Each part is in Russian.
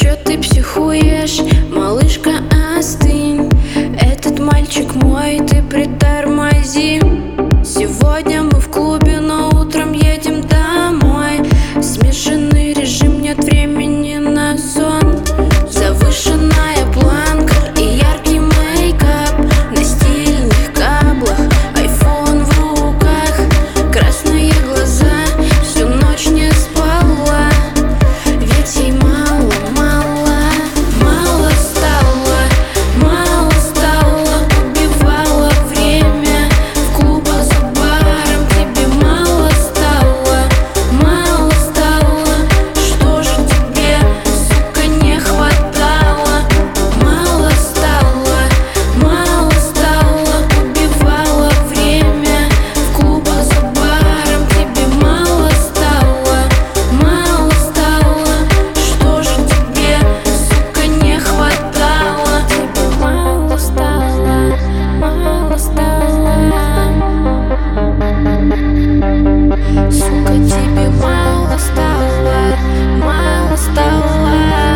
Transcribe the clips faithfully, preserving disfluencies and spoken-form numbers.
Чё ты психуешь, малышка, остынь. Этот мальчик мой, ты притормози. Сегодня мы в клубе, но утром едем домой. Смешанный режим, нет времени на сон. Завышенная планка и яркий мейкап на стильных каблах, айфон в руках. Красные глаза, всю ночь не спала, ведь ей мало, мало, мало стало, мало стало. Убивала время в клубах за баром. Тебе мало стало, мало стало. Что же тебе, сука, не хватало? Мало стало, мало стало. Убивала время в клубах за баром. Тебе мало стало, мало стало. Что же тебе, сука, не хватало? Тебе мало стало, мало стало. Сука, тебе мало стало, мало стало.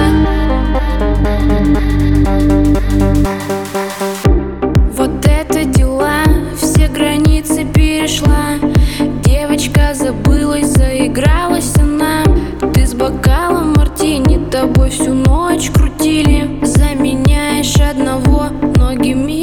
Вот это дела, все границы перешла. Девочка забылась, заигралась она. Ты с бокалом мартини, тобой всю ночь крутили. Заменяешь одного многими